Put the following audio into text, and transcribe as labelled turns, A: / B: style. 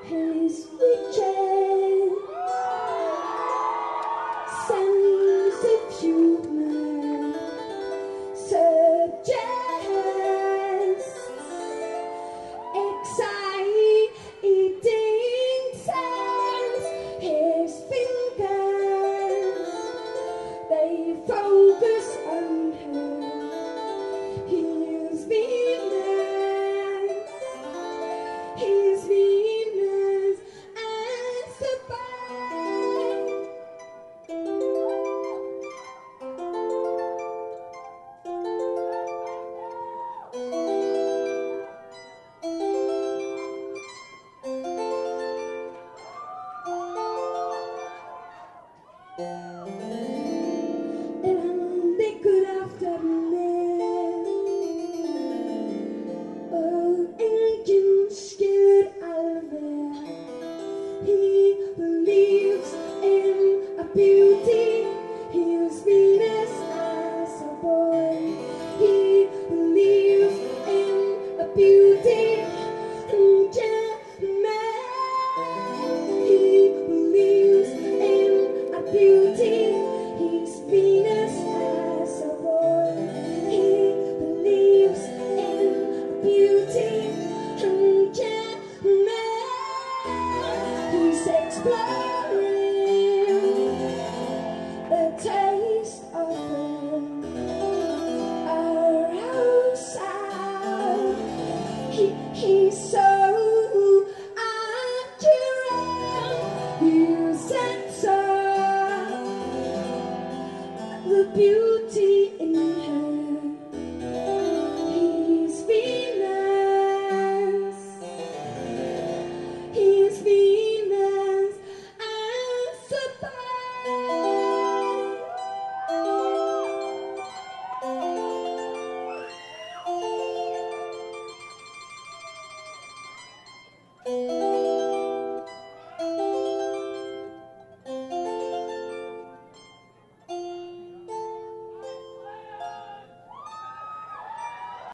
A: his riches, sense of humor suggests exciting sense. His fingers, they focus on her. His Venus and survive. And they could have done och ingen skulle aldrig. He believes in a beauty. He was Venus as a boy. He believes in a beauty. He believes in a beauty. He's Venus as a boy. He believes in a beauty. He's exploring.